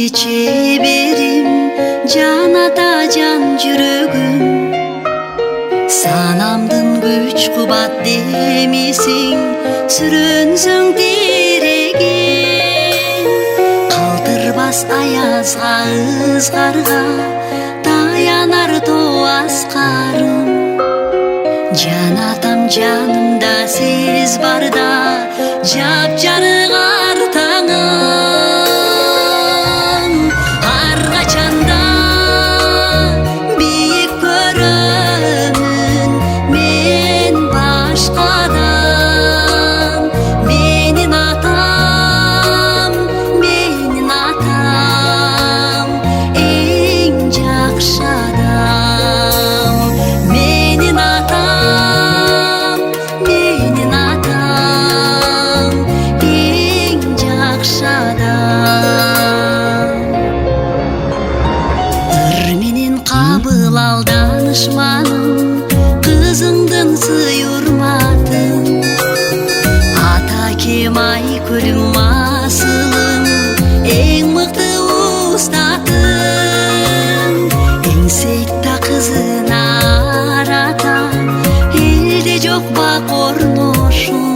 чеберим, жан ата жан жүрөгүм. Санамдын күч кубат демисиң, сүрөнсөң тиреген. Калтырбас аязга ызгарга, таянар тоо аскарым. Жан атам жанымда сиз барда, жап-жарык ар таңым. Ар качанда бийик көрөмүн мен башкадан. Менин атам эң жакшы адам. Менин атам эң жакшы адам. Ыр менен кабыл ал данышманым, кызыңдын сый урматын. Ата кем айкөлүм асылым, эң мыкты устатын. Эң сейтта кызына арата, элде жок бак орношун.